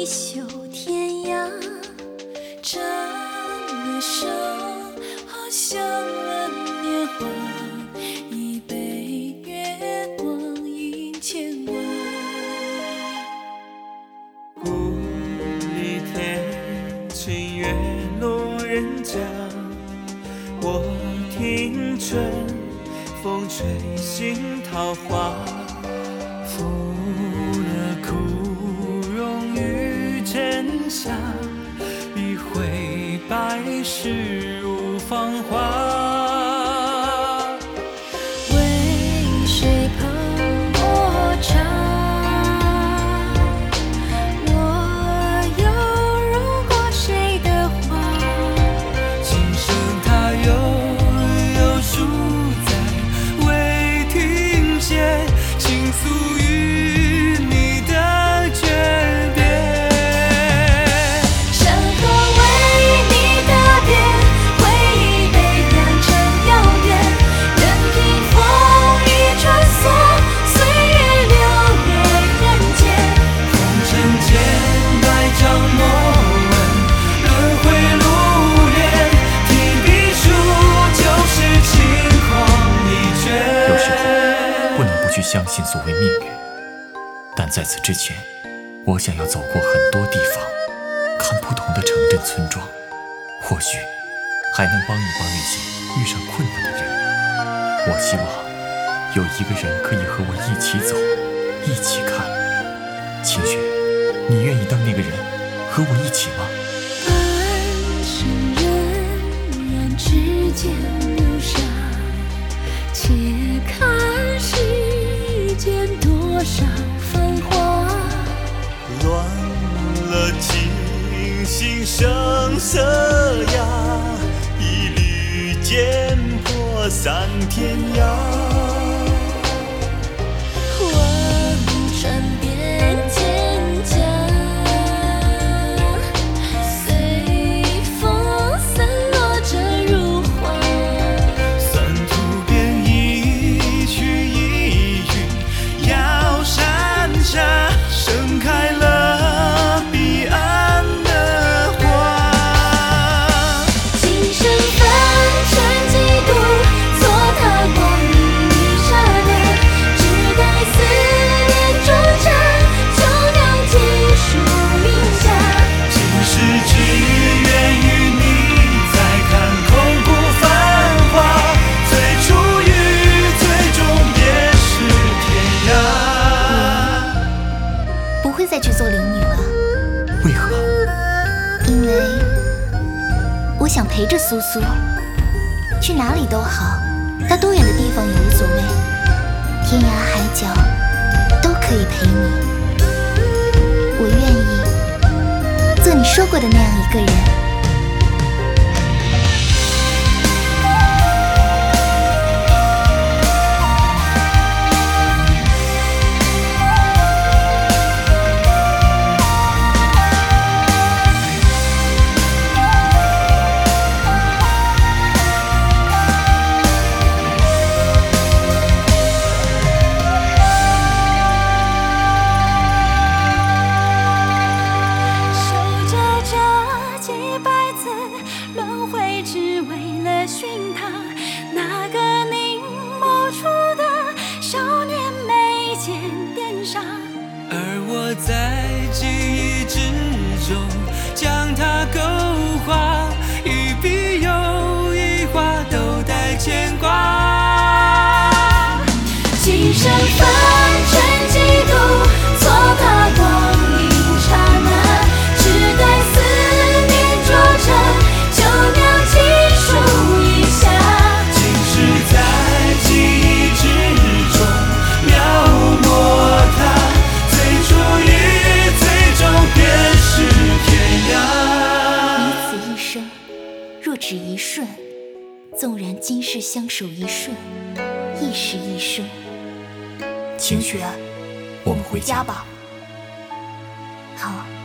袖天涯，沾了手，好像了年华。一杯月光映牵挂。 故里天晴月路人家，我听春风吹醒桃花。拂了枯荣于尘下，一回百世无芳华。 为谁捧我茶？我又入过谁的画？ 今生他悠书在未停歇，倾诉于你的诀别。 山河为你的别，回忆被酿成遥远。任凭风雨穿梭，岁月流落人间。 红尘间百丈莫问，轮回路远，提笔书就是轻狂一卷。 有时候不能不去相信所谓命运，但在此之前，我想要走过很多地方，看不同的城镇村庄，或许还能帮一帮那些遇上困难的人。我希望有一个人可以和我一起走，一起看。清雪，你愿意当那个人，和我一起吗？ 半生荏苒，指尖流沙，且看世间多少繁华。 乱了金星生色呀，一缕剑破三天涯。 望穿遍蒹葭，随风散落着如花。 三途边一曲一韵，摇山茶，盛开了彼岸的花。 今生凡尘几度，蹉跎光阴一刹那，只待思念终成，就酿几书名家。 今世只愿与你再看空谷繁华，最初与最终便是天涯。 不会再去做灵女了， 为何？ 因为我想陪着苏苏，去哪里都好，到多远的地方也无所谓，天涯海角都可以陪你。我愿意做你说过的那样一个人。守着这几百次轮回，只为了寻他那个凝眸处的少年眉间点纱。 而我在记忆之中将它勾画，一笔又一画都带牵挂。 今生凡尘几度，蹉跎光阴刹那，只待思念灼成，就酿几书一下。 今世在记忆之中描摹它，最初与最终便是天涯。 彼此一生，若只一瞬，纵然今世相守一瞬，亦是一生。 清雪，我们回家吧。 好。